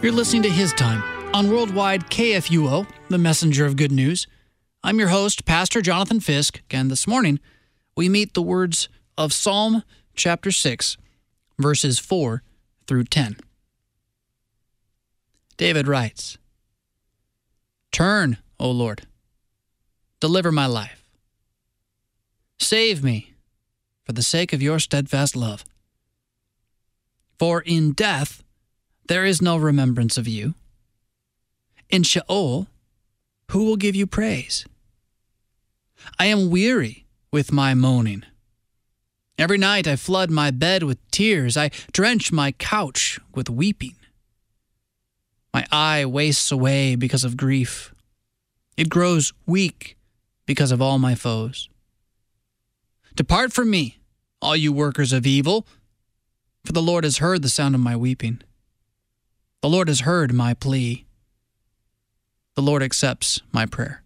You're listening to His Time on Worldwide KFUO, the messenger of good news. I'm your host, Pastor Jonathan Fisk, and this morning we meet the words of Psalm chapter 6, verses 4 through 10. David writes, "Turn, O Lord, deliver my life. Save me for the sake of your steadfast love. For in death there is no remembrance of you. In Sheol, who will give you praise? I am weary with my moaning. Every night I flood my bed with tears. I drench my couch with weeping. My eye wastes away because of grief. It grows weak because of all my foes. Depart from me, all you workers of evil, for the Lord has heard the sound of my weeping. The Lord has heard my plea. The Lord accepts my prayer.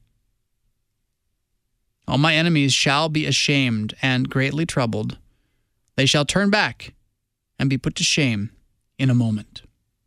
All my enemies shall be ashamed and greatly troubled. They shall turn back and be put to shame in a moment."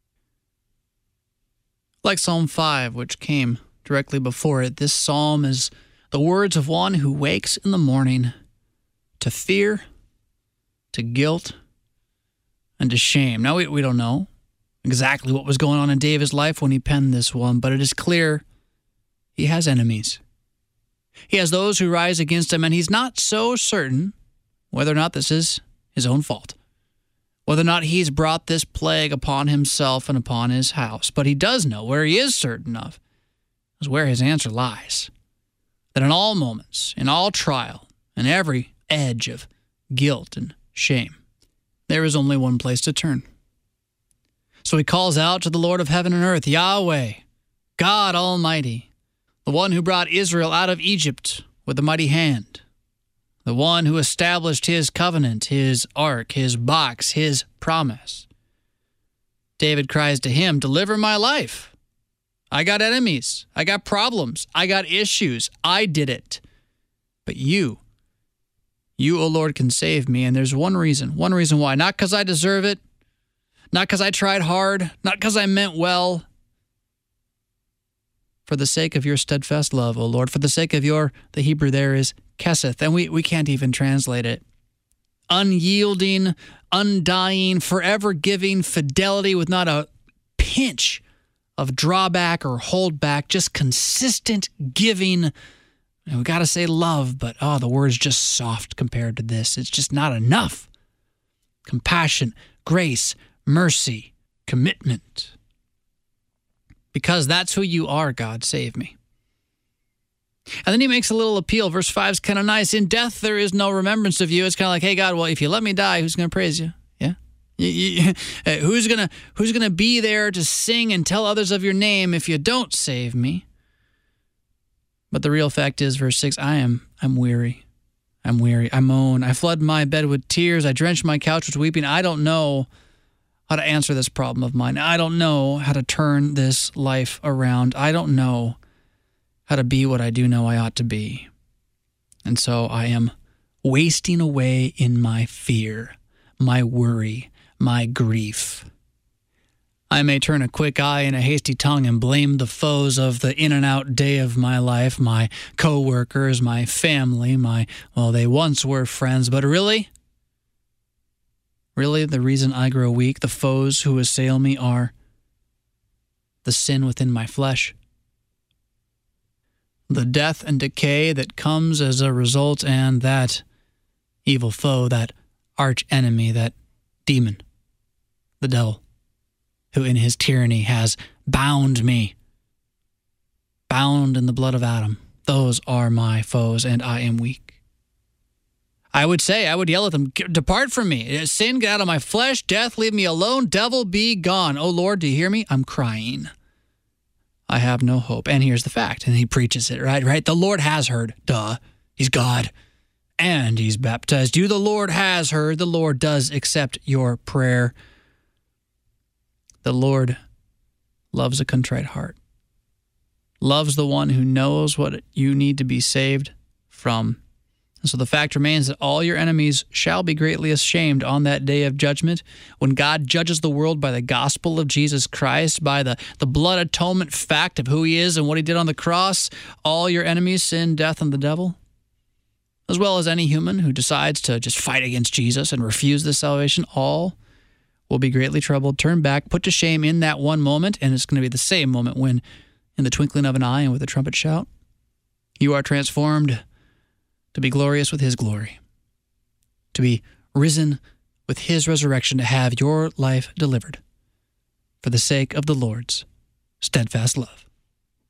Like Psalm 5, which came directly before it, this psalm is the words of one who wakes in the morning to fear, to guilt, and to shame. Now, we don't know exactly what was going on in David's life when he penned this one, but it is clear he has enemies. He has those who rise against him, and he's not so certain whether or not this is his own fault, whether or not he's brought this plague upon himself and upon his house. But he does know where he is certain of is where his answer lies, that in all moments, in all trial, in every edge of guilt and shame, there is only one place to turn. So he calls out to the Lord of heaven and earth, Yahweh, God Almighty, the one who brought Israel out of Egypt with a mighty hand, the one who established his covenant, his ark, his box, his promise. David cries to him, "Deliver my life. I got enemies. I got problems. I got issues. I did it. But you, O Lord, can save me." And there's one reason why. Not because I deserve it, not because I tried hard, not because I meant well. For the sake of your steadfast love, O Lord, for the sake of the Hebrew there is keseth, and we can't even translate it. Unyielding, undying, forever giving fidelity with not a pinch of drawback or holdback, just consistent giving. And we got to say love, but the word's just soft compared to this. It's just not enough. Compassion, grace, mercy, commitment. Because that's who you are, God, save me. And then he makes a little appeal. Verse 5 is kind of nice. In death, there is no remembrance of you. It's kind of like, hey, God, well, if you let me die, who's going to praise you? Yeah? Who's gonna be there to sing and tell others of your name if you don't save me? But the real fact is, verse 6, I'm weary. I'm weary. I moan. I flood my bed with tears. I drench my couch with weeping. I don't know how to answer this problem of mine. I don't know how to turn this life around. I don't know how to be what I do know I ought to be. And so I am wasting away in my fear, my worry, my grief. I may turn a quick eye and a hasty tongue and blame the foes of the in and out day of my life, my co-workers, my family, they once were friends, but really, the reason I grow weak, the foes who assail me are the sin within my flesh, the death and decay that comes as a result, and that evil foe, that arch enemy, that demon, the devil, who in his tyranny has bound me, bound in the blood of Adam. Those are my foes, and I am weak. I would yell at them, depart from me. Sin, get out of my flesh. Death, leave me alone. Devil, be gone. Oh, Lord, do you hear me? I'm crying. I have no hope. And here's the fact. And he preaches it, right? The Lord has heard. Duh. He's God. And he's baptized you. The Lord has heard. The Lord does accept your prayer. The Lord loves a contrite heart. Loves the one who knows what you need to be saved from. And so the fact remains that all your enemies shall be greatly ashamed on that day of judgment, when God judges the world by the gospel of Jesus Christ, by the blood atonement fact of who he is and what he did on the cross. All your enemies, sin, death, and the devil, as well as any human who decides to just fight against Jesus and refuse this salvation, all will be greatly troubled, turned back, put to shame in that one moment. And it's going to be the same moment when, in the twinkling of an eye and with a trumpet shout, you are transformed to be glorious with his glory, to be risen with his resurrection, to have your life delivered for the sake of the Lord's steadfast love.